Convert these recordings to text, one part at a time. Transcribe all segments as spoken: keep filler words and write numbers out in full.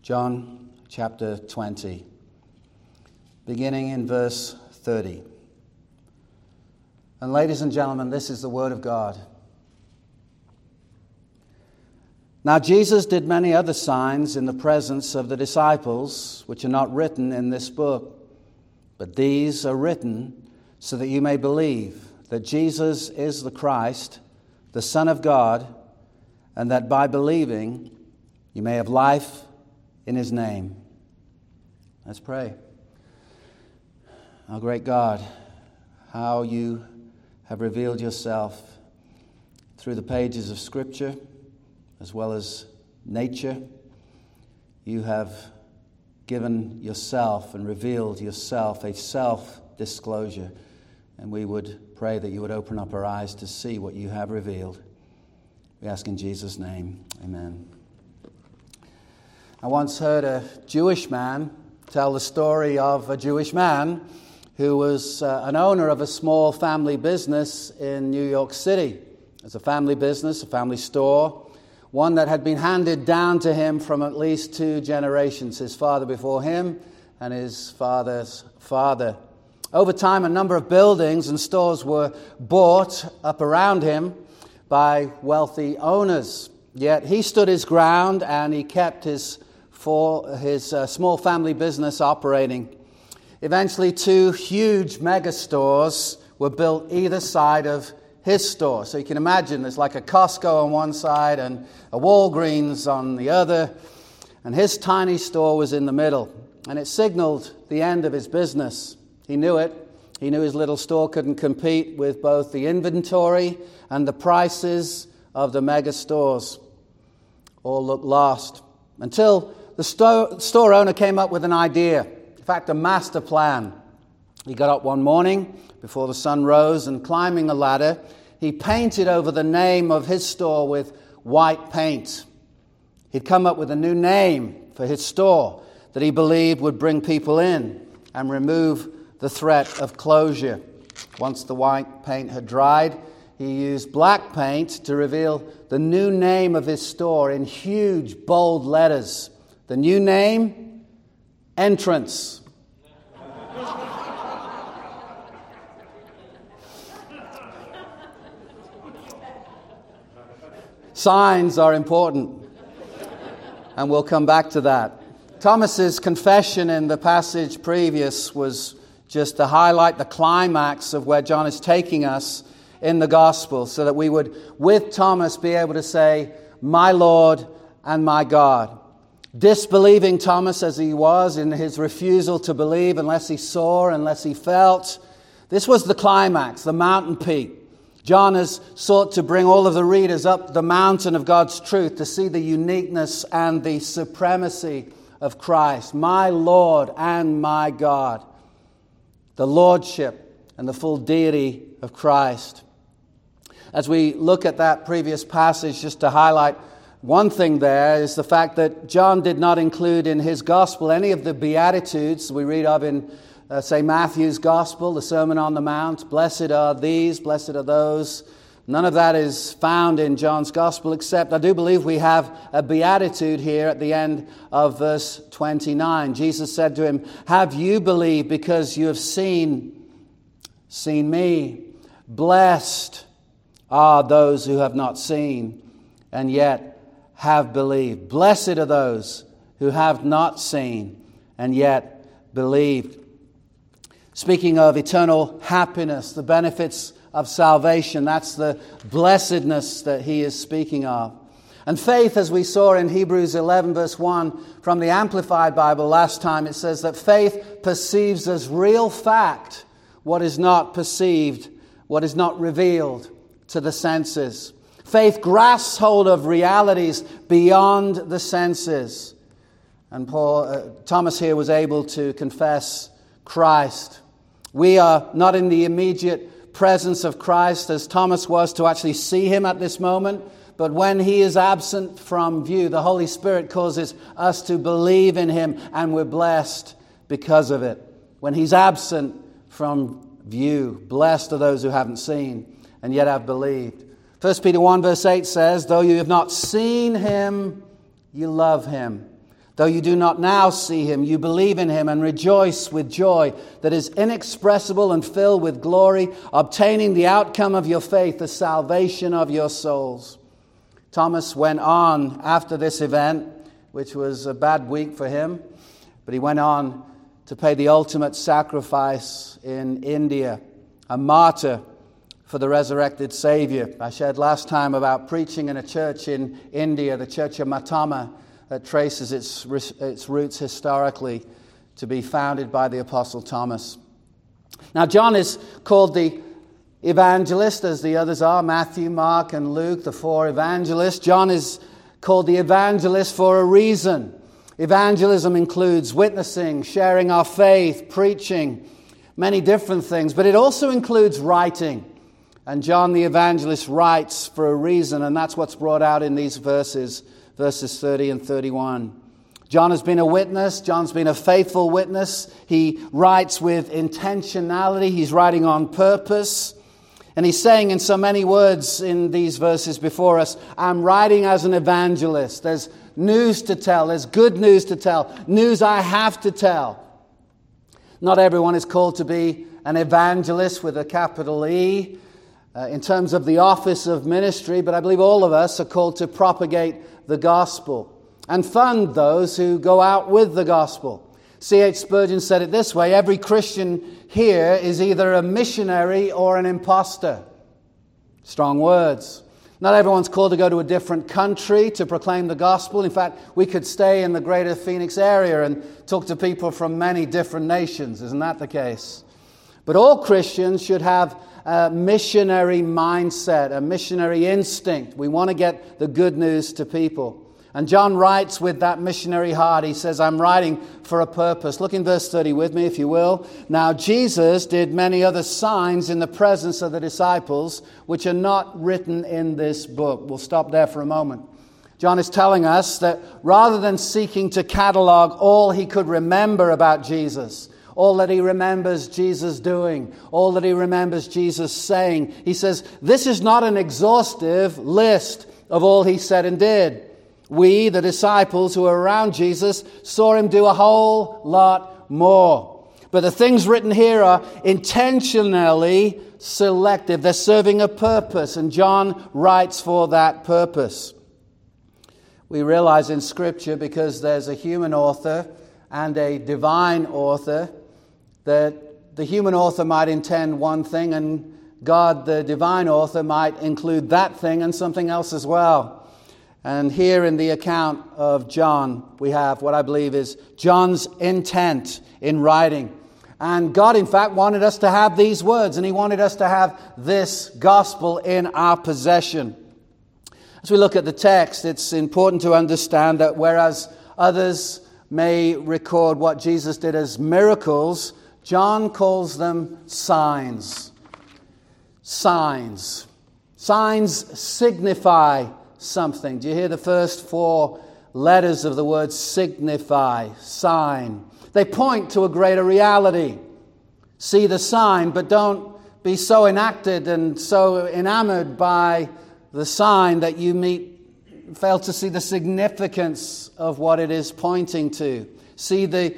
John chapter twenty, beginning in verse thirty. And ladies and gentlemen, this is the word of God. Now Jesus did many other signs in the presence of the disciples, which are not written in this book. But these are written so that you may believe that Jesus is the Christ, the Son of God, and that by believing you may have life in His name. Let's pray. Our great God, how you have revealed yourself through the pages of Scripture as well as nature. You have given yourself and revealed yourself, a self-disclosure. And we would pray that you would open up our eyes to see what you have revealed. We ask in Jesus' name, amen. I once heard a Jewish man tell the story of a Jewish man who was uh, an owner of a small family business in New York City. It's a family business, a family store, one that had been handed down to him from at least two generations, his father before him and his father's father. Over time, a number of buildings and stores were bought up around him by wealthy owners. Yet he stood his ground and he kept his, for, his uh, small family business operating. Eventually, two huge mega stores were built either side of his store. So you can imagine there's like a Costco on one side and a Walgreens on the other. And his tiny store was in the middle. And it signaled the end of his business. He knew it. He knew his little store couldn't compete with both the inventory and the prices of the mega stores. All looked lost. Until the store, store owner came up with an idea. In fact, a master plan. He got up one morning before the sun rose and climbing a ladder, he painted over the name of his store with white paint. He'd come up with a new name for his store that he believed would bring people in and remove the threat of closure. Once the white paint had dried, he used black paint to reveal the new name of his store in huge, bold letters. The new name, Entrance. Signs are important, and we'll come back to that. Thomas's confession in the passage previous was just to highlight the climax of where John is taking us in the gospel, so that we would, with Thomas, be able to say, "My Lord and my God." Disbelieving Thomas as he was in his refusal to believe unless he saw, unless he felt. This was the climax, the mountain peak. John has sought to bring all of the readers up the mountain of God's truth to see the uniqueness and the supremacy of Christ. My Lord and my God. The lordship and the full deity of Christ. As we look at that previous passage, just to highlight one thing there is the fact that John did not include in his gospel any of the Beatitudes we read of in Uh, say Matthew's Gospel, the Sermon on the Mount. Blessed are these, blessed are those. None of that is found in John's Gospel, except I do believe we have a beatitude here at the end of verse twenty-nine. Jesus said to him, "Have you believed because you have seen, seen me? Blessed are those who have not seen and yet have believed. Blessed are those who have not seen and yet believed." Speaking of eternal happiness, the benefits of salvation, that's the blessedness that he is speaking of. And faith, as we saw in Hebrews eleven verse one from the Amplified Bible last time, it says that faith perceives as real fact what is not perceived, what is not revealed to the senses. Faith grasps hold of realities beyond the senses. And Paul, uh, Thomas here was able to confess Christ. We are not in the immediate presence of Christ as Thomas was to actually see him at this moment, but when he is absent from view, the Holy Spirit causes us to believe in him, and we're blessed because of it. When he's absent from view, blessed are those who haven't seen and yet have believed. First Peter one verse eight says, "Though you have not seen him, you love him. Though you do not now see him, you believe in him and rejoice with joy that is inexpressible and filled with glory, obtaining the outcome of your faith, the salvation of your souls. Thomas went on after this event, which was a bad week for him, but he went on to pay the ultimate sacrifice in India, a martyr for the resurrected Savior. I shared last time about preaching in a church in India, the Church of Matama, that traces its, its roots historically to be founded by the Apostle Thomas. Now, John is called the evangelist, as the others are, Matthew, Mark, and Luke, the four evangelists. John is called the evangelist for a reason. Evangelism includes witnessing, sharing our faith, preaching, many different things, but it also includes writing. And John the evangelist writes for a reason, and that's what's brought out in these verses, verses thirty and thirty-one. John has been a witness. John's been a faithful witness. He writes with intentionality. He's writing on purpose. And he's saying in so many words in these verses before us, I'm writing as an evangelist. There's news to tell. There's good news to tell. News I have to tell. Not everyone is called to be an evangelist with a capital E uh, in terms of the office of ministry, but I believe all of us are called to propagate the gospel and fund those who go out with the gospel. C H Spurgeon said it this way: every Christian here is either a missionary or an imposter. Strong words. Not everyone's called to go to a different country to proclaim the gospel. In fact, we could stay in the greater Phoenix area and talk to people from many different nations. Isn't that the case? But all Christians should have a missionary mindset, a missionary instinct. We want to get the good news to people. And John writes with that missionary heart. He says, I'm writing for a purpose. Look in verse thirty with me, if you will. Now Jesus did many other signs in the presence of the disciples, which are not written in this book. We'll stop there for a moment. John is telling us that rather than seeking to catalog all he could remember about Jesus, all that he remembers Jesus doing, all that he remembers Jesus saying, he says, this is not an exhaustive list of all he said and did. We, the disciples who were around Jesus, saw him do a whole lot more. But the things written here are intentionally selective. They're serving a purpose, and John writes for that purpose. We realize in Scripture, because there's a human author and a divine author, that the human author might intend one thing, and God, the divine author, might include that thing and something else as well. And here in the account of John, we have what I believe is John's intent in writing. And God, in fact, wanted us to have these words, and he wanted us to have this gospel in our possession. As we look at the text, it's important to understand that whereas others may record what Jesus did as miracles, John calls them signs. Signs. Signs signify something. Do you hear the first four letters of the word signify, sign? They point to a greater reality. See the sign, but don't be so enacted and so enamored by the sign that you meet, fail to see the significance of what it is pointing to. See the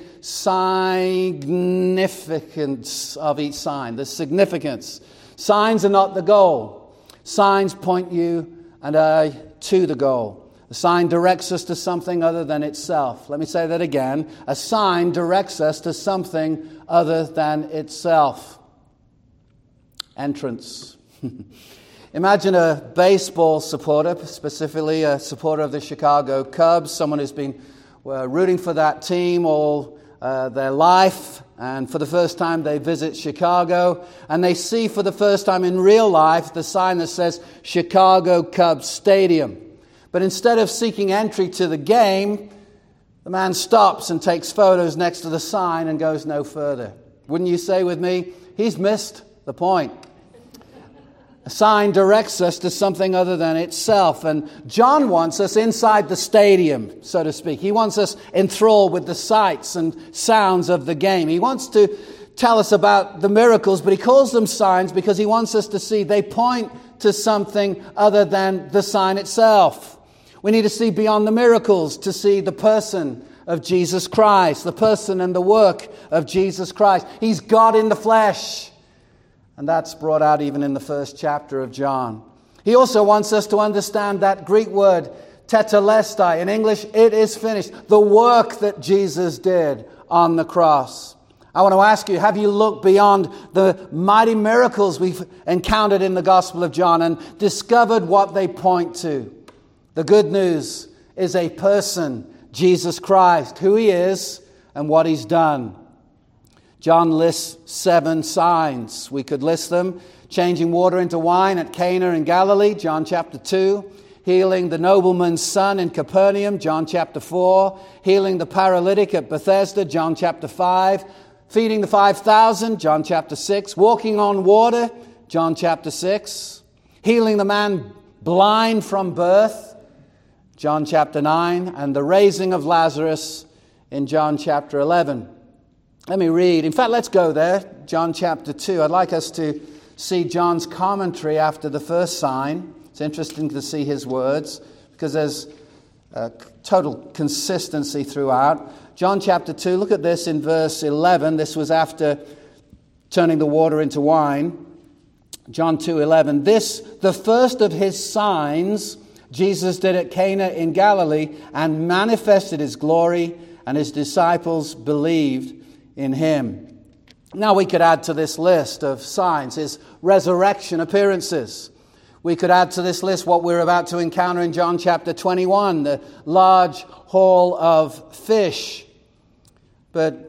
significance of each sign, the significance. Signs are not the goal. Signs point you and I to the goal. A sign directs us to something other than itself. Let me say that again. A sign directs us to something other than itself. Entrance. Imagine a baseball supporter, specifically a supporter of the Chicago Cubs, someone who's been uh, rooting for that team all uh, their life, and for the first time they visit Chicago, and they see for the first time in real life the sign that says Chicago Cubs Stadium. But instead of seeking entry to the game, the man stops and takes photos next to the sign and goes no further. Wouldn't you say with me, he's missed the point? A sign directs us to something other than itself. And John wants us inside the stadium, so to speak. He wants us enthralled with the sights and sounds of the game. He wants to tell us about the miracles, but he calls them signs because he wants us to see they point to something other than the sign itself. We need to see beyond the miracles to see the person of Jesus Christ, the person and the work of Jesus Christ. He's God in the flesh. And that's brought out even in the first chapter of John. He also wants us to understand that Greek word, tetelestai. In English, it is finished. The work that Jesus did on the cross. I want to ask you, have you looked beyond the mighty miracles we've encountered in the Gospel of John and discovered what they point to? The good news is a person, Jesus Christ, who he is and what he's done. John lists seven signs. We could list them. Changing water into wine at Cana in Galilee, John chapter two. Healing the nobleman's son in Capernaum, John chapter four. Healing the paralytic at Bethesda, John chapter five. Feeding the five thousand, John chapter six. Walking on water, John chapter six. Healing the man blind from birth, John chapter nine. And the raising of Lazarus in John chapter eleven. Let me read. In fact, let's go there. John chapter two. I'd like us to see John's commentary after the first sign. It's interesting to see his words because there's a total consistency throughout. John chapter two, look at this in verse eleven. This was after turning the water into wine. John two eleven. This, the first of his signs, Jesus did at Cana in Galilee and manifested his glory, and his disciples believed in him. Now we could add to this list of signs his resurrection appearances. We could add to this list what we're about to encounter in John chapter twenty-one, the large haul of fish. But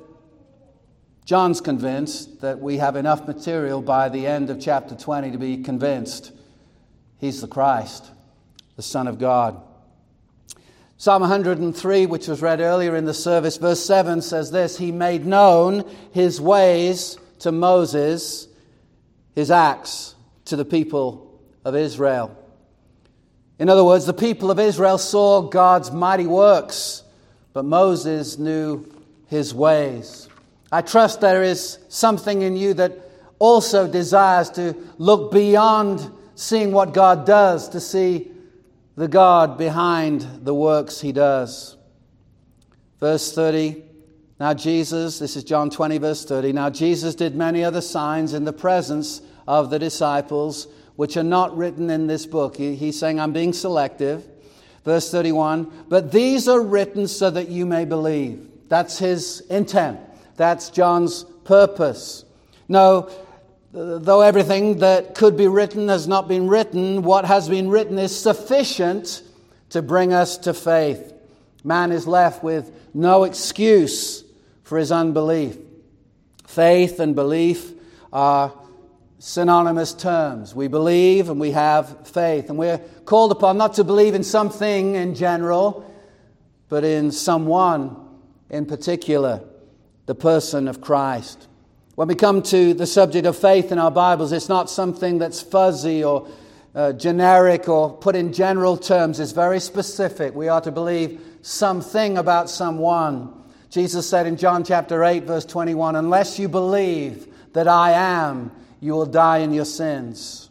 John's convinced that we have enough material by the end of chapter twenty to be convinced he's the Christ, the Son of God. Psalm one hundred three, which was read earlier in the service, verse seven says this: He made known his ways to Moses, his acts to the people of Israel. In other words, the people of Israel saw God's mighty works, but Moses knew his ways. I trust there is something in you that also desires to look beyond seeing what God does to see the God behind the works he does. Verse thirty, now Jesus, this is John twenty, verse thirty, now Jesus did many other signs in the presence of the disciples, which are not written in this book. He, he's saying, I'm being selective. Verse thirty-one, but these are written so that you may believe. That's his intent. That's John's purpose. No, though everything that could be written has not been written, what has been written is sufficient to bring us to faith. Man is left with no excuse for his unbelief. Faith and belief are synonymous terms. We believe and we have faith. And we're called upon not to believe in something in general, but in someone in particular, the person of Christ. When we come to the subject of faith in our Bibles, it's not something that's fuzzy or uh, generic or put in general terms. It's very specific. We are to believe something about someone. Jesus said in John chapter eight, verse twenty-one, unless you believe that I am, you will die in your sins.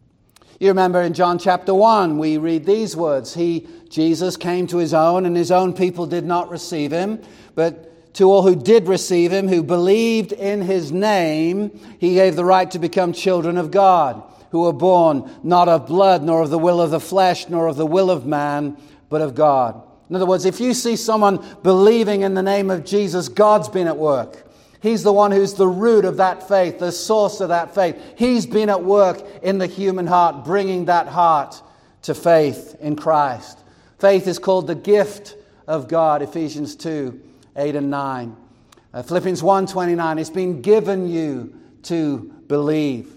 You remember in John chapter one, we read these words. He, Jesus, came to his own, and his own people did not receive him. But to all who did receive him, who believed in his name, he gave the right to become children of God, who were born not of blood, nor of the will of the flesh, nor of the will of man, but of God. In other words, if you see someone believing in the name of Jesus, God's been at work. He's the one who's the root of that faith, the source of that faith. He's been at work in the human heart, bringing that heart to faith in Christ. Faith is called the gift of God, Ephesians two, eight and nine. Uh, Philippians one twenty-nine, it's been given you to believe.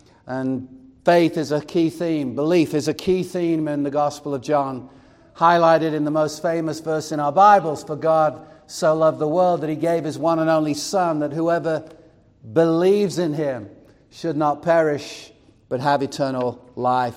And faith is a key theme. Belief is a key theme in the Gospel of John, highlighted in the most famous verse in our Bibles, for God so loved the world that he gave his one and only Son, that whoever believes in him should not perish, but have eternal life.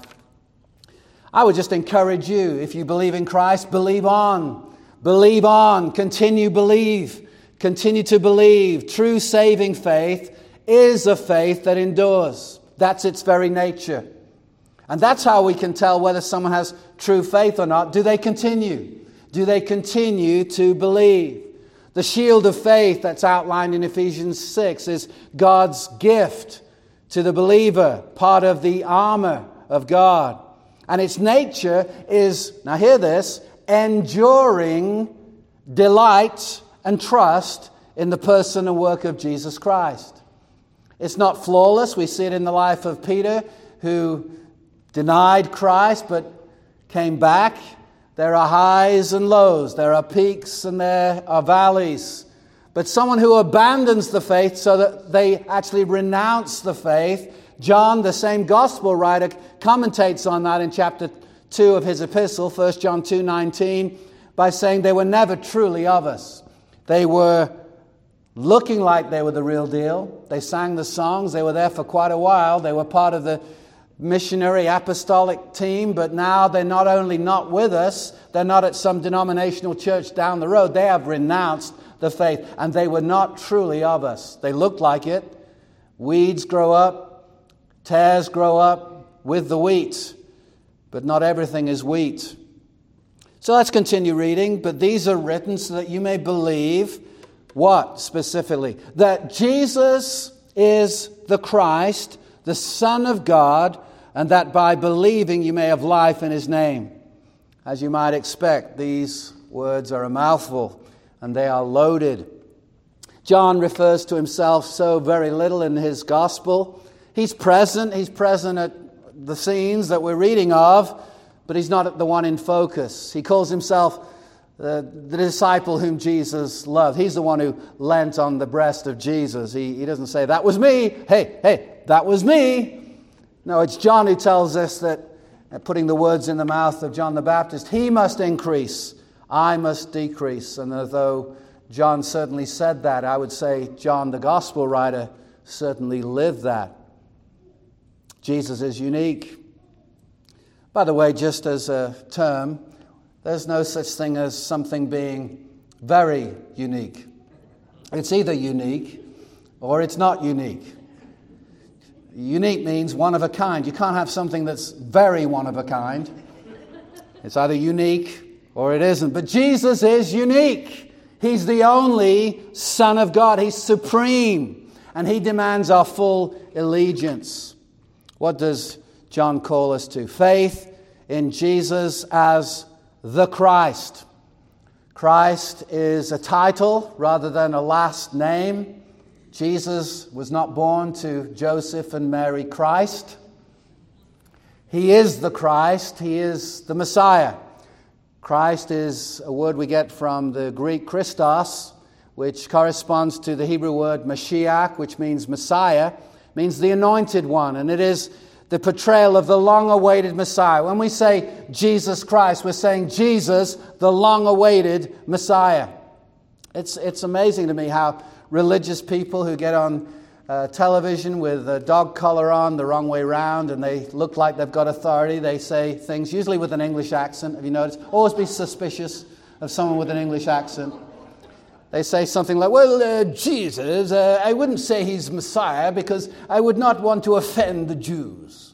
I would just encourage you, if you believe in Christ, believe on. Believe on. Continue believe. Continue to believe. True saving faith is a faith that endures. That's its very nature. And that's how we can tell whether someone has true faith or not. Do they continue? Do they continue to believe? The shield of faith that's outlined in Ephesians six is God's gift to the believer, part of the armor of God. And its nature is, now hear this, enduring delight and trust in the person and work of Jesus Christ. It's not flawless. We see it in the life of Peter, who denied Christ but came back. There are highs and lows. There are peaks and there are valleys. But someone who abandons the faith so that they actually renounce the faith, John, the same gospel writer, commentates on that in chapter two of his epistle, First John two nineteen, by saying they were never truly of us. They were looking like they were the real deal. They sang the songs. They were there for quite a while. They were part of the missionary apostolic team, but now they're not only not with us, they're not at some denominational church down the road. They have renounced the faith, and they were not truly of us. They looked like it. Weeds grow up, tares grow up with the wheat, but not everything is wheat. So let's continue reading. But these are written so that you may believe what specifically? That Jesus is the Christ, the Son of God, and that by believing you may have life in his name. As you might expect, these words are a mouthful, and they are loaded. John refers to himself so very little in his gospel. He's present. He's present at the scenes that we're reading of, but he's not the one in focus. He calls himself uh, the disciple whom Jesus loved. He's the one who leant on the breast of Jesus. He, he doesn't say, that was me. Hey, hey, that was me. No, it's John who tells us that, uh, putting the words in the mouth of John the Baptist, he must increase, I must decrease. And although John certainly said that, I would say John, the gospel writer, certainly lived that. Jesus is unique. By the way, just as a term, there's no such thing as something being very unique. It's either unique or it's not unique. Unique means one of a kind. You can't have something that's very one of a kind. It's either unique or it isn't. But Jesus is unique. He's the only Son of God. He's supreme. And he demands our full allegiance. What does John call us to? Faith in Jesus as the Christ. Christ is a title rather than a last name. Jesus was not born to Joseph and Mary Christ. He is the Christ. He is the Messiah. Christ is a word we get from the Greek Christos, which corresponds to the Hebrew word Mashiach, which means Messiah, means the anointed one. And it is the portrayal of the long-awaited Messiah. When we say Jesus Christ, we're saying Jesus, the long-awaited Messiah. It's, it's amazing to me how religious people who get on uh, television with a dog collar on the wrong way round and they look like they've got authority, they say things, usually with an English accent. Have you noticed? Always be suspicious of someone with an English accent. They say something like, well, uh, Jesus, uh, I wouldn't say he's Messiah because I would not want to offend the Jews.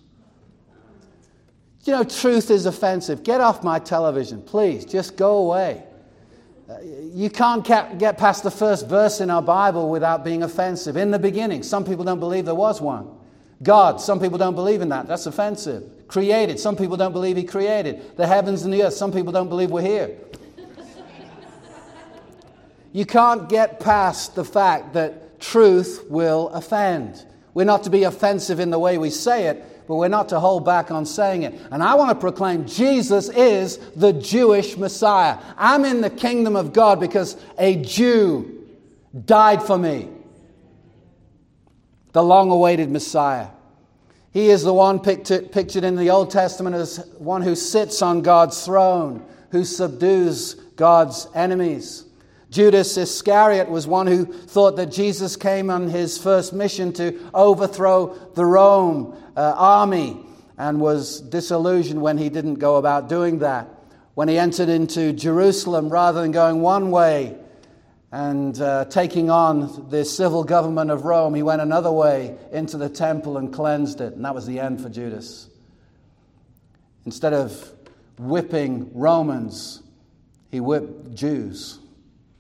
You know, truth is offensive. Get off my television, please. Just go away. Uh, you can't get past the first verse in our Bible without being offensive. In the beginning, some people don't believe there was one. God, some people don't believe in that. That's offensive. Created, some people don't believe he created. The heavens and the earth, some people don't believe we're here. You can't get past the fact that truth will offend. We're not to be offensive in the way we say it, but we're not to hold back on saying it. And I want to proclaim Jesus is the Jewish Messiah. I'm in the kingdom of God because a Jew died for me. The long-awaited Messiah. He is the one pictured in the Old Testament as one who sits on God's throne, who subdues God's enemies. Judas Iscariot was one who thought that Jesus came on his first mission to overthrow the Rome uh, army and was disillusioned when he didn't go about doing that. When he entered into Jerusalem, rather than going one way and uh, taking on the civil government of Rome, he went another way into the temple and cleansed it. And that was the end for Judas. Instead of whipping Romans, he whipped Jews.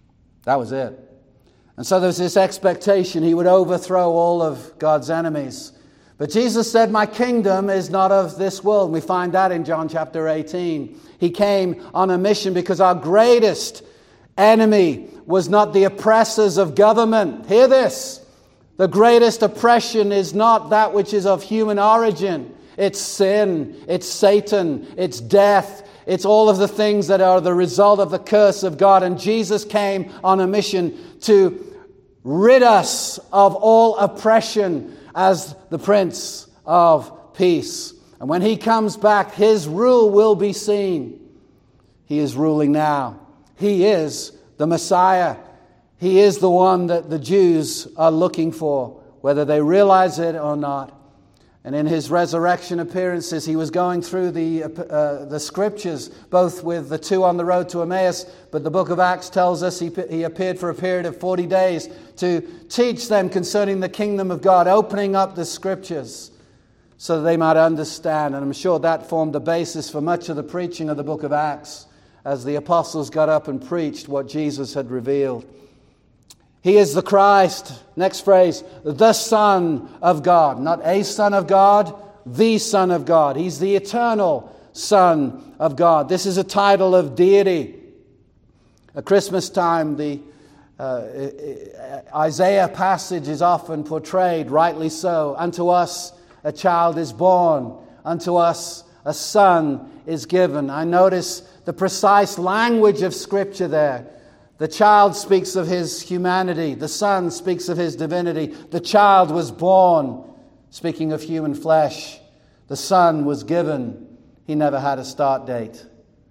That was it. And so there was this expectation he would overthrow all of God's enemies. But Jesus said, my kingdom is not of this world. And we find that in John chapter eighteen. He came on a mission because our greatest enemy was not the oppressors of government. Hear this. The greatest oppression is not that which is of human origin. It's sin. It's Satan. It's death. It's all of the things that are the result of the curse of God. And Jesus came on a mission to rid us of all oppression as the Prince of Peace. And when he comes back, his rule will be seen. He is ruling now. He is the Messiah. He is the one that the Jews are looking for, whether they realize it or not. And in his resurrection appearances, he was going through the uh, the scriptures, both with the two on the road to Emmaus, but the book of Acts tells us he, he appeared for a period of forty days to teach them concerning the kingdom of God, opening up the scriptures so that they might understand. And I'm sure that formed the basis for much of the preaching of the book of Acts as the apostles got up and preached what Jesus had revealed. He is the Christ. Next phrase, the Son of God. Not a Son of God, the Son of God. He's the eternal Son of God. This is a title of deity. At Christmas time, the uh, Isaiah passage is often portrayed, rightly so. Unto us a child is born. Unto us a son is given. I notice the precise language of Scripture there. The child speaks of his humanity. The son speaks of his divinity. The child was born, speaking of human flesh. The son was given. He never had a start date.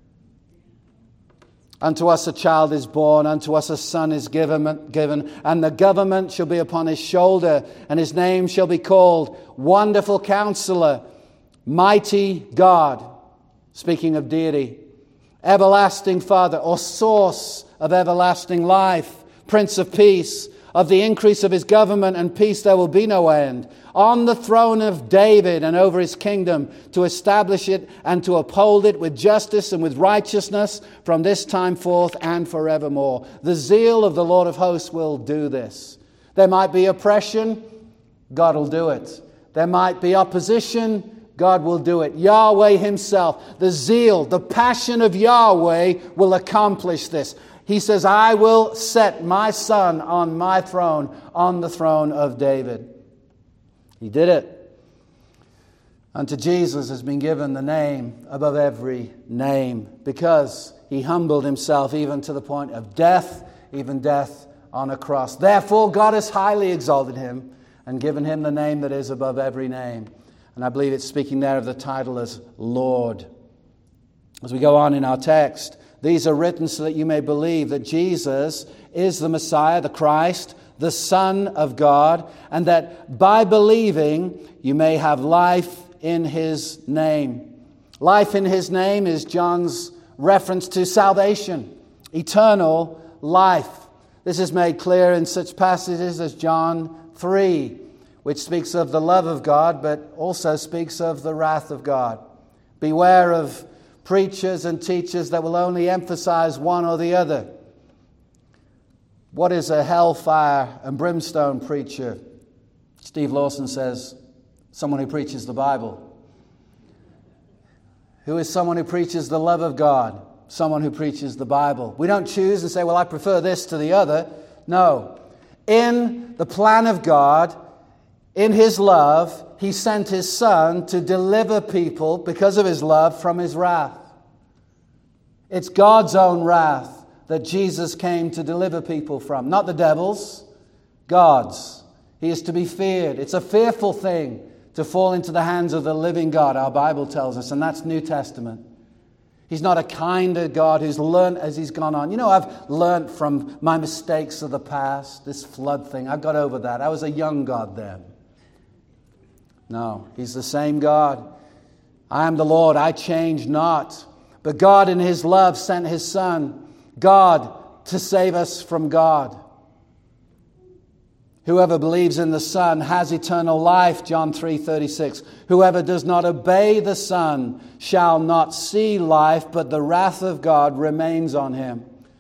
Unto us a child is born, unto us a son is given, given, and the government shall be upon his shoulder, and his name shall be called Wonderful Counselor, Mighty God, speaking of deity, Everlasting Father, or Source of everlasting life, Prince of Peace. Of the increase of his government and peace there will be no end. On the throne of David and over his kingdom, to establish it and to uphold it with justice and with righteousness from this time forth and forevermore. The zeal of the Lord of hosts will do this. There might be oppression, God will do it. There might be opposition, God will do it. Yahweh himself, the zeal, the passion of Yahweh will accomplish this. He says, I will set my son on my throne, on the throne of David. He did it. Unto Jesus has been given the name above every name, because he humbled himself even to the point of death, even death on a cross. Therefore, God has highly exalted him and given him the name that is above every name. And I believe it's speaking there of the title as Lord. As we go on in our text, these are written so that you may believe that Jesus is the Messiah, the Christ, the Son of God, and that by believing you may have life in his name. Life in his name is John's reference to salvation, eternal life. This is made clear in such passages as John three, which speaks of the love of God, but also speaks of the wrath of God. Beware of preachers and teachers that will only emphasize one or the other. What is a hellfire and brimstone preacher? Steve Lawson says, someone who preaches the Bible. Who is someone who preaches the love of God? Someone who preaches the Bible. We don't choose and say, well, I prefer this to the other. No. In the plan of God, in his love, he sent his Son to deliver people, because of his love, from his wrath. It's God's own wrath that Jesus came to deliver people from. Not the devil's, God's. He is to be feared. It's a fearful thing to fall into the hands of the living God, our Bible tells us, and that's New Testament. He's not a kinder God who's learned as he's gone on. You know, I've learned from my mistakes of the past, this flood thing. I got over that. I was a young God then. No, he's the same God. I am the Lord, I change not. But God in his love sent his Son, God, to save us from God. Whoever believes in the Son has eternal life, John three thirty-six. Whoever does not obey the Son shall not see life, but the wrath of God remains on him.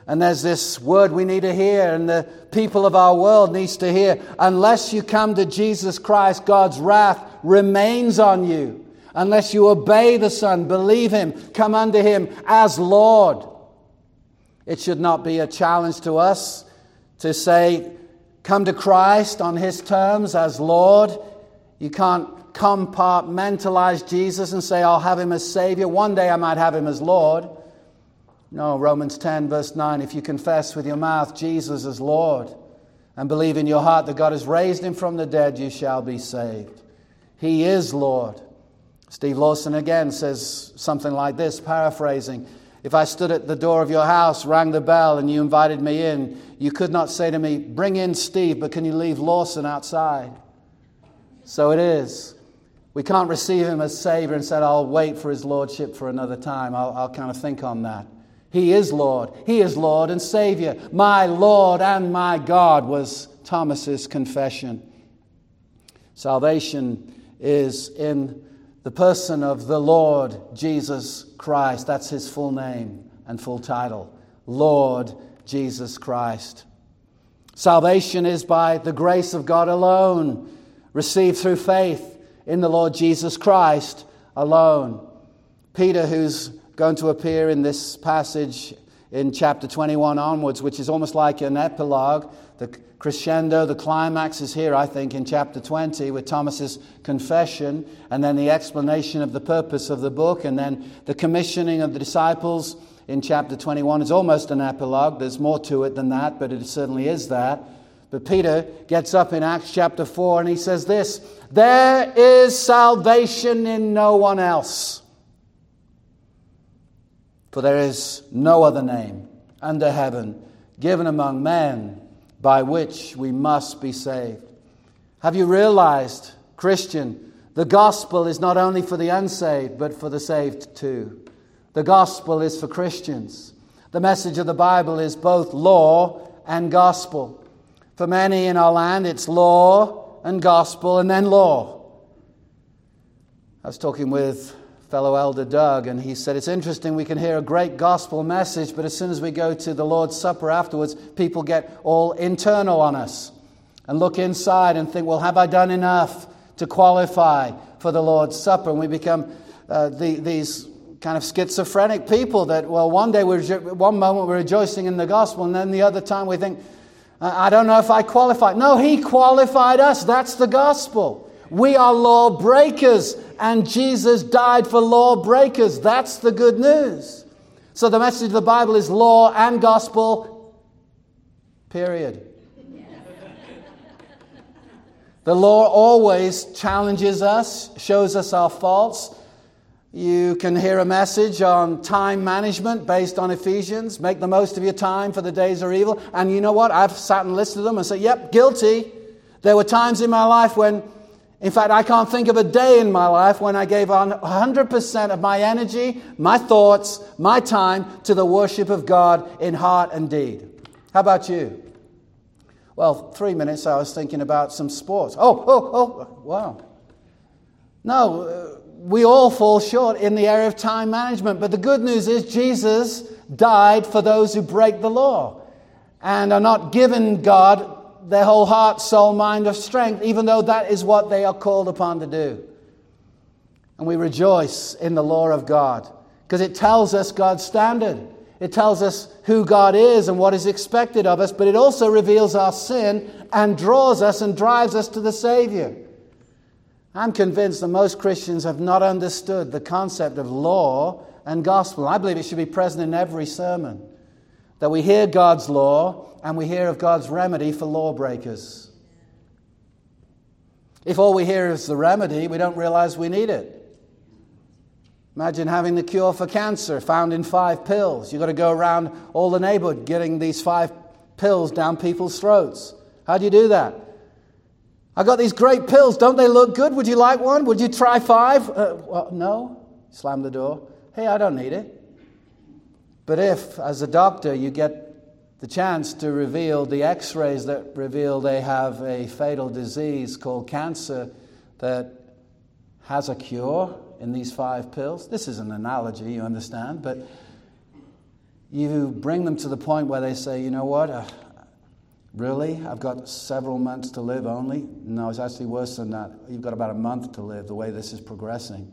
And there's this word we need to hear, and the people of our world needs to hear. Unless you come to Jesus Christ, God's wrath remains on you. Unless you obey the Son, believe Him, come unto Him as Lord. It should not be a challenge to us to say, come to Christ on His terms as Lord. You can't compartmentalize Jesus and say, I'll have Him as Savior. One day I might have Him as Lord. No, Romans ten verse nine, if you confess with your mouth Jesus as Lord and believe in your heart that God has raised Him from the dead, you shall be saved. He is Lord. Steve Lawson again says something like this, paraphrasing, if I stood at the door of your house, rang the bell, and you invited me in, you could not say to me, bring in Steve, but can you leave Lawson outside? So it is. We can't receive Him as Savior and say, I'll wait for His Lordship for another time. I'll, I'll kind of think on that. He is Lord. He is Lord and Savior. My Lord and my God was Thomas's confession. Salvation is in the person of the Lord Jesus Christ. That's His full name and full title. Lord Jesus Christ. Salvation is by the grace of God alone, received through faith in the Lord Jesus Christ alone. Peter, who's going to appear in this passage in chapter twenty-one onwards, which is almost like an epilogue. The crescendo, the climax is here, I think, in chapter twenty with Thomas's confession, and then the explanation of the purpose of the book, and then the commissioning of the disciples in chapter twenty-one is almost an epilogue. There's more to it than that, but it certainly is that. But Peter gets up in Acts chapter four and he says this, there is salvation in no one else. For there is no other name under heaven given among men by which we must be saved. Have you realized, Christian, the gospel is not only for the unsaved, but for the saved too. The gospel is for Christians. The message of the Bible is both law and gospel. For many in our land, it's law and gospel and then law. I was talking with fellow elder Doug, and he said, it's interesting, we can hear a great gospel message, but as soon as we go to the Lord's Supper afterwards, people get all internal on us and look inside and think, well, have I done enough to qualify for the Lord's Supper? And we become uh, the, these kind of schizophrenic people that, well, one day, we're one moment we're rejoicing in the gospel, and then the other time we think, I don't know if I qualify. No, He qualified us. That's the gospel. We are lawbreakers, and Jesus died for lawbreakers. That's the good news. So the message of the Bible is law and gospel, period. The law always challenges us, shows us our faults. You can hear a message on time management based on Ephesians. Make the most of your time, for the days are evil. And you know what? I've sat and listened to them and said, yep, guilty. There were times in my life when, in fact, I can't think of a day in my life when I gave one hundred percent of my energy, my thoughts, my time to the worship of God in heart and deed. How about you? Well, three minutes I was thinking about some sports. Oh, oh, oh, wow. No, uh, we all fall short in the area of time management. But the good news is Jesus died for those who break the law and are not given God their whole heart, soul, mind, or strength, even though that is what they are called upon to do. And we rejoice in the law of God because it tells us God's standard. It tells us who God is and what is expected of us, but it also reveals our sin and draws us and drives us to the Savior. I'm convinced that most Christians have not understood the concept of law and gospel. I believe it should be present in every sermon, that we hear God's law and we hear of God's remedy for lawbreakers. If all we hear is the remedy, we don't realize we need it. Imagine having the cure for cancer found in five pills. You've got to go around all the neighborhood getting these five pills down people's throats. How do you do that? I got these great pills. Don't they look good? Would you like one? Would you try five? Uh, well, no. Slam the door. Hey, I don't need it. But if, as a doctor, you get the chance to reveal the x-rays that reveal they have a fatal disease called cancer that has a cure in these five pills. This is an analogy, you understand, but you bring them to the point where they say, you know what, uh, really? I've got several months to live only? No, it's actually worse than that. You've got about a month to live, the way this is progressing.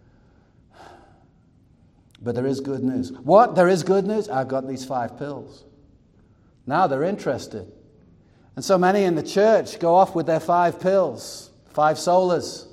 But there is good news. What? There is good news? I've got these five pills. Now they're interested. And so many in the church go off with their five pills, five solas.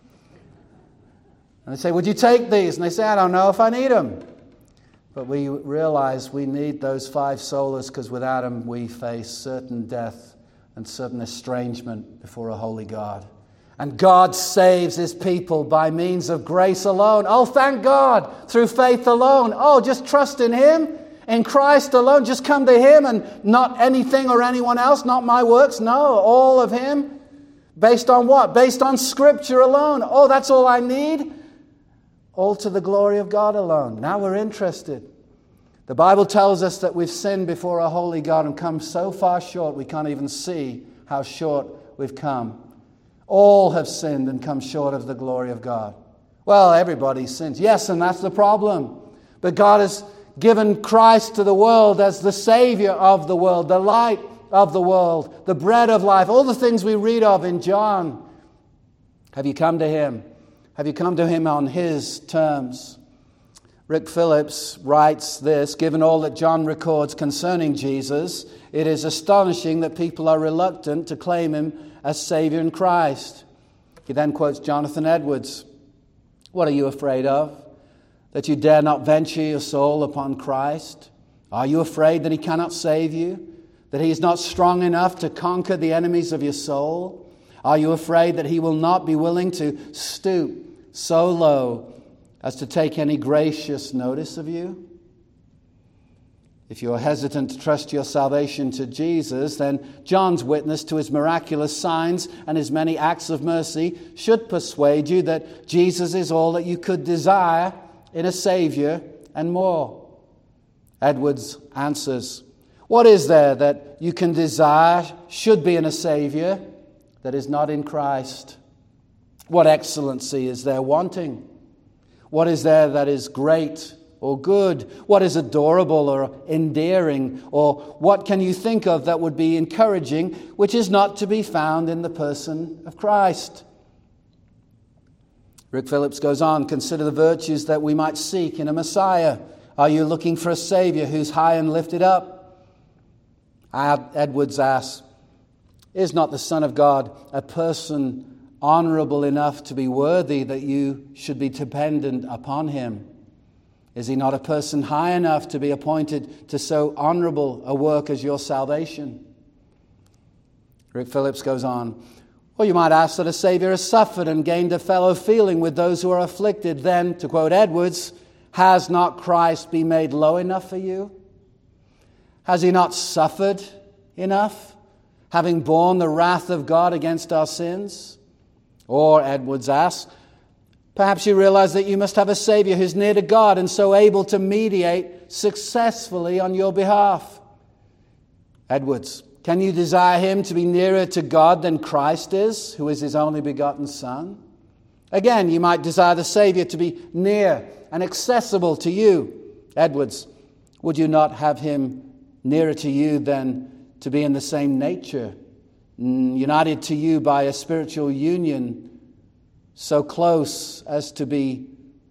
And they say, would you take these? And they say, I don't know if I need them. But we realize we need those five solas because without them we face certain death and certain estrangement before a holy God. And God saves His people by means of grace alone. Oh, thank God, through faith alone. Oh, just trust in Him, in Christ alone. Just come to Him and not anything or anyone else, not my works. No, all of Him. Based on what? Based on Scripture alone. Oh, that's all I need? All to the glory of God alone. Now we're interested. The Bible tells us that we've sinned before a holy God and come so far short we can't even see how short we've come. All have sinned and come short of the glory of God. Well, everybody sins. Yes, and that's the problem. But God has given Christ to the world as the Savior of the world, the light of the world, the bread of life, all the things we read of in John. Have you come to Him? Have you come to Him on His terms? Rick Phillips writes this, given all that John records concerning Jesus, it is astonishing that people are reluctant to claim Him as Savior in Christ. He then quotes Jonathan Edwards. What are you afraid of? That you dare not venture your soul upon Christ? Are you afraid that He cannot save you? That He is not strong enough to conquer the enemies of your soul? Are you afraid that He will not be willing to stoop so low as to take any gracious notice of you? If you're hesitant to trust your salvation to Jesus, then John's witness to His miraculous signs and His many acts of mercy should persuade you that Jesus is all that you could desire in a Savior and more. Edwards answers, what is there that you can desire should be in a Savior that is not in Christ? What excellency is there wanting? What is there that is great or good? What is adorable or endearing? Or what can you think of that would be encouraging, which is not to be found in the person of Christ? Rick Phillips goes on, consider the virtues that we might seek in a Messiah. Are you looking for a Savior who's high and lifted up? Edwards asks, is not the Son of God a person honorable enough to be worthy that you should be dependent upon Him? Is He not a person high enough to be appointed to so honorable a work as your salvation? Rick Phillips goes on, well, you might ask that a Savior has suffered and gained a fellow feeling with those who are afflicted. Then, to quote Edwards, has not Christ been made low enough for you? Has He not suffered enough, having borne the wrath of God against our sins? Or, Edwards asks, perhaps you realize that you must have a Savior who's near to God and so able to mediate successfully on your behalf. Edwards, can you desire Him to be nearer to God than Christ is, who is His only begotten Son? Again, you might desire the Savior to be near and accessible to you. Edwards, would you not have Him nearer to you than to be in the same nature, united to you by a spiritual union so close as to be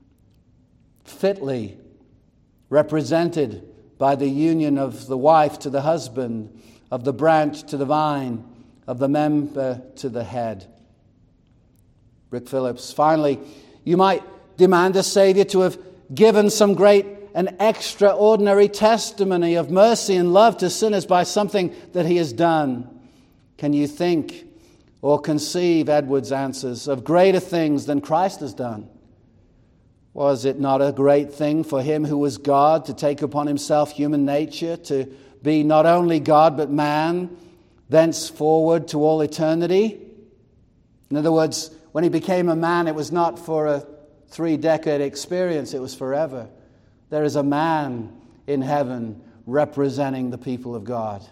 fitly represented by the union of the wife to the husband, of the branch to the vine, of the member to the head? Rick Phillips, finally, you might demand a Savior to have given some great and extraordinary testimony of mercy and love to sinners by something that He has done. Can you think or conceive, Edwards answers, of greater things than Christ has done? Was it not a great thing for Him who was God to take upon Himself human nature, to be not only God but man, thenceforward to all eternity? In other words, when He became a man, it was not for a three-decade experience, it was forever. There is a man in heaven representing the people of God.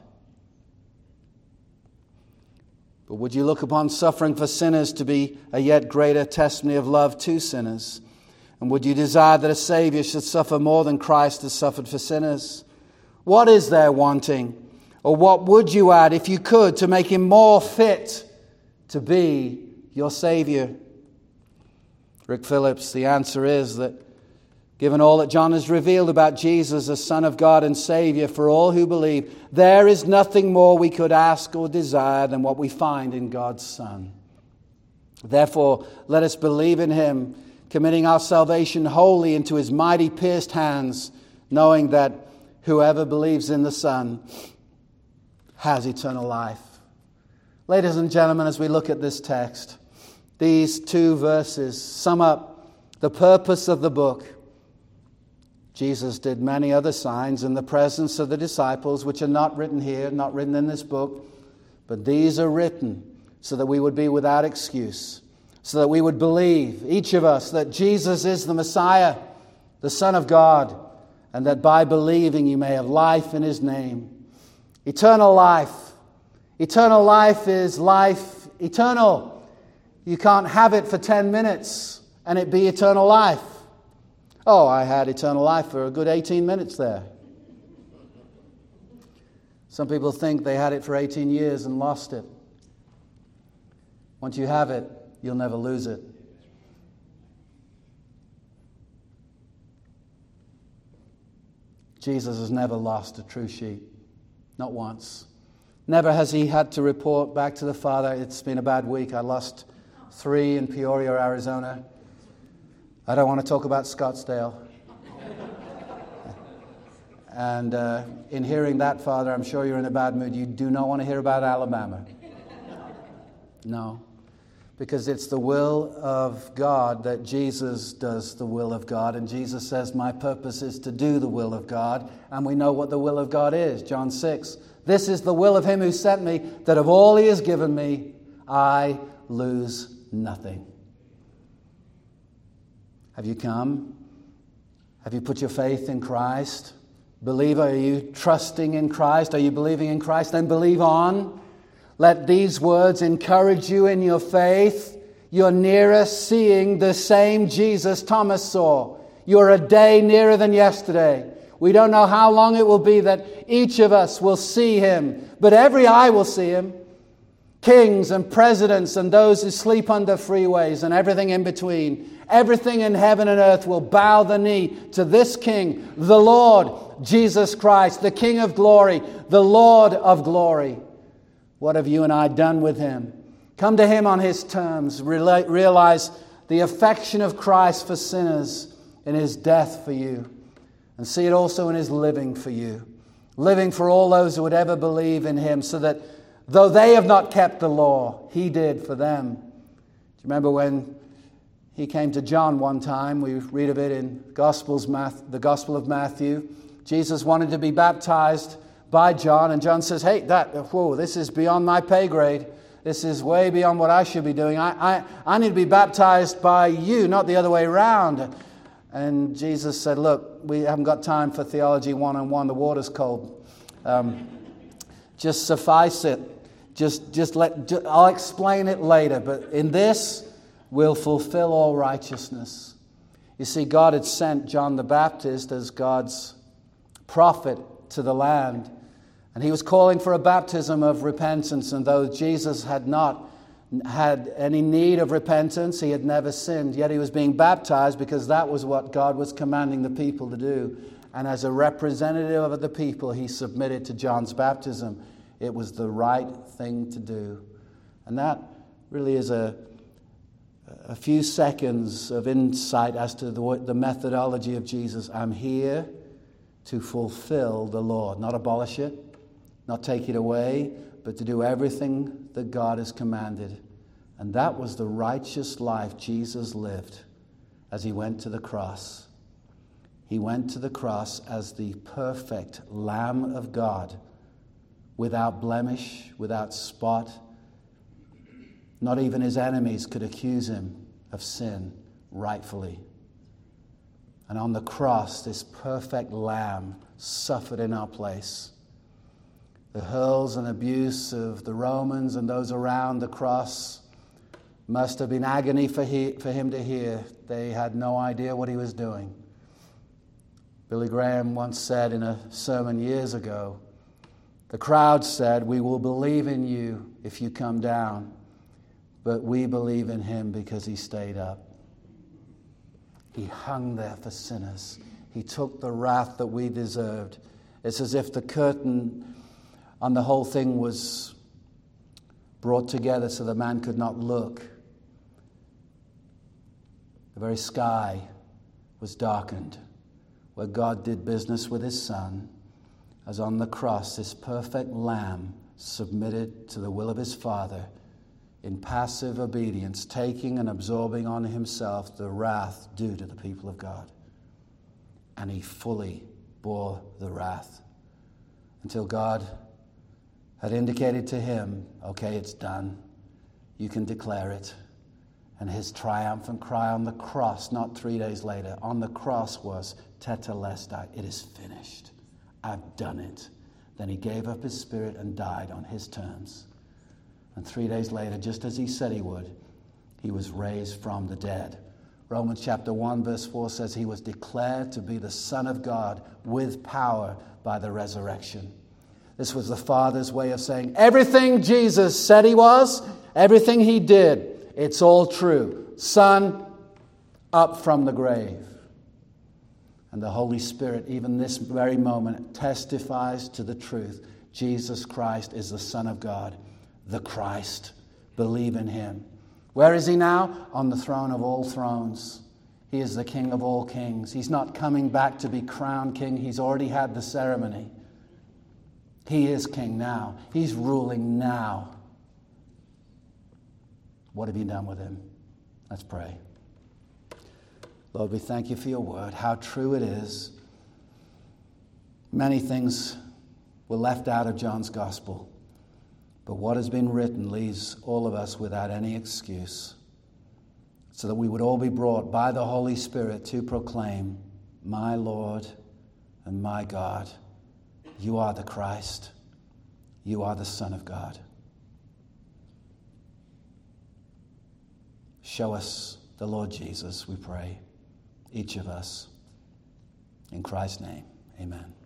But would you look upon suffering for sinners to be a yet greater testimony of love to sinners? And would you desire that a Savior should suffer more than Christ has suffered for sinners? What is there wanting? Or what would you add if you could to make him more fit to be your Savior? Rick Phillips, the answer is that given all that John has revealed about Jesus as Son of God and Savior for all who believe, there is nothing more we could ask or desire than what we find in God's Son. Therefore, let us believe in him, committing our salvation wholly into his mighty pierced hands, knowing that whoever believes in the Son has eternal life. Ladies and gentlemen, as we look at this text, these two verses sum up the purpose of the book. Jesus did many other signs in the presence of the disciples, which are not written here, not written in this book, but these are written so that we would be without excuse, so that we would believe, each of us, that Jesus is the Messiah, the Son of God, and that by believing you may have life in his name. Eternal life. Eternal life is life eternal. You can't have it for ten minutes and it be eternal life. Oh, I had eternal life for a good eighteen minutes there. Some people think they had it for eighteen years and lost it. Once you have it, you'll never lose it. Jesus has never lost a true sheep. Not once. Never has he had to report back to the Father, it's been a bad week. I lost three in Peoria, Arizona. I don't want to talk about Scottsdale. And uh, in hearing that, Father, I'm sure you're in a bad mood. You do not want to hear about Alabama. No. Because it's the will of God that Jesus does the will of God. And Jesus says, my purpose is to do the will of God. And we know what the will of God is. John six. This is the will of him who sent me, that of all he has given me, I lose nothing. Have you come? Have you put your faith in Christ? Believer, are you trusting in Christ? Are you believing in Christ? Then believe on. Let these words encourage you in your faith. You're nearer seeing the same Jesus Thomas saw. You're a day nearer than yesterday. We don't know how long it will be that each of us will see him, but every eye will see him. Kings and presidents and those who sleep under freeways and everything in between. Everything in heaven and earth will bow the knee to this King, the Lord Jesus Christ, the King of glory, the Lord of glory. What have you and I done with him? Come to him on his terms. Realize the affection of Christ for sinners in his death for you. And see it also in his living for you. Living for all those who would ever believe in him, so that though they have not kept the law, he did for them. Do you remember when he came to John one time? We read of it in Gospels, the Gospel of Matthew. Jesus wanted to be baptized by John, and John says, hey, that, whoa, this is beyond my pay grade. This is way beyond what I should be doing. I, I, I need to be baptized by you, not the other way around. And Jesus said, look, we haven't got time for theology one-on-one. The water's cold. Um, just suffice it. Just, just let, just, I'll explain it later. But in this, we'll fulfill all righteousness. You see, God had sent John the Baptist as God's prophet to the land. And he was calling for a baptism of repentance. And though Jesus had not had any need of repentance, he had never sinned, yet he was being baptized because that was what God was commanding the people to do. And as a representative of the people, he submitted to John's baptism. It was the right thing to do. And that really is a, a few seconds of insight as to the, the methodology of Jesus. I'm here to fulfill the law, not abolish it, not take it away, but to do everything that God has commanded. And that was the righteous life Jesus lived as he went to the cross. He went to the cross as the perfect Lamb of God, without blemish, without spot. Not even his enemies could accuse him of sin rightfully. And on the cross, this perfect Lamb suffered in our place. The hurls and abuse of the Romans and those around the cross must have been agony for, he, for him to hear. They had no idea what he was doing. Billy Graham once said in a sermon years ago, the crowd said, "We will believe in you if you come down, but we believe in him because he stayed up." He hung there for sinners. He took the wrath that we deserved. It's as if the curtain on the whole thing was brought together so the man could not look. The very sky was darkened where God did business with his Son, as on the cross this perfect lamb submitted to the will of his Father in passive obedience, taking and absorbing on himself the wrath due to the people of God. And he fully bore the wrath until God had indicated to him, okay, it's done. You can declare it. And his triumphant cry on the cross, not three days later, on the cross was, Tetelestai, it is finished. I've done it. Then he gave up his spirit and died on his terms. And three days later, just as he said he would, he was raised from the dead. Romans chapter one verse four says he was declared to be the Son of God with power by the resurrection. This was the Father's way of saying everything Jesus said he was, everything he did, it's all true. Son, up from the grave. And the Holy Spirit, even this very moment, testifies to the truth. Jesus Christ is the Son of God, the Christ. Believe in him. Where is he now? On the throne of all thrones. He is the King of all kings. He's not coming back to be crowned king. He's already had the ceremony. He is king now. He's ruling now. What have you done with him? Let's pray. Lord, we thank you for your word, how true it is. Many things were left out of John's gospel, but what has been written leaves all of us without any excuse, so that we would all be brought by the Holy Spirit to proclaim, my Lord and my God, you are the Christ, you are the Son of God. Show us the Lord Jesus, we pray, each of us. In Christ's name, amen.